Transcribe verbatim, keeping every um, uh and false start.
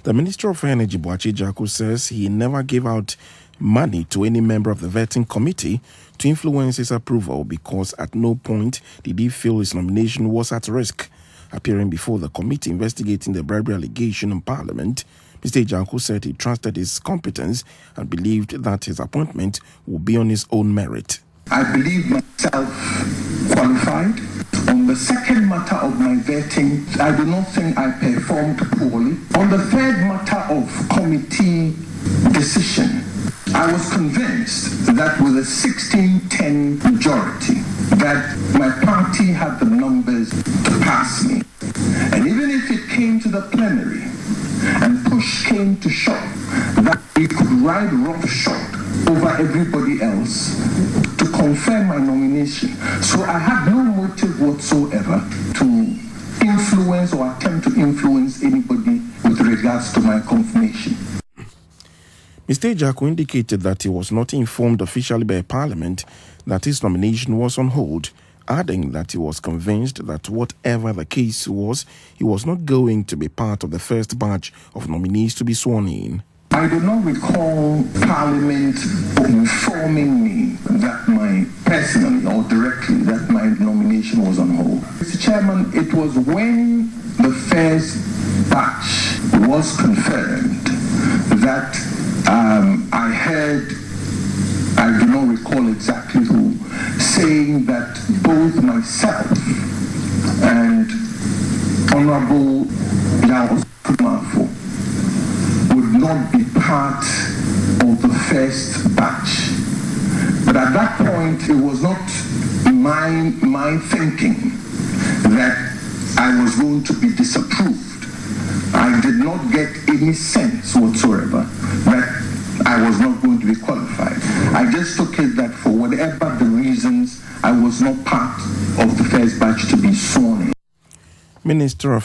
The Minister of Energy, Boakye Agyarko, says he never gave out money to any member of the vetting committee to influence his approval because at no point did he feel his nomination was at risk. Appearing before the committee investigating the bribery allegation in Parliament, Mister Agyarko said he trusted his competence and believed that his appointment would be on his own merit. I believe myself qualified. On the second matter of my vetting, I do not think I performed poorly. On the third matter of committee decision, I was convinced that with a sixteen ten majority, that my party had the numbers to pass me. And even if it came to the plenary and push came to shove, that we could ride roughshod over everybody else to confirm my nomination. So I had no motive whatsoever to influence or attempt to influence anybody with regards to my confirmation. Mister Agyarko indicated that he was not informed officially by Parliament that his nomination was on hold, adding that he was convinced that whatever the case was, he was not going to be part of the first batch of nominees to be sworn in. I do not recall Parliament informing me that my, personally or directly, that my nomination was on hold. Mister Chairman, it was when the first batch was confirmed that um, I heard, I do not recall exactly who, saying that both myself and Honorable Yao Kumafo would not be part of the first batch. But at that point, it was not my, my thinking that I was going to be disapproved. I did not get any sense whatsoever that I was not going to be qualified. I just took it that for whatever the reasons, I was not part of the first batch to be sworn in. Minister of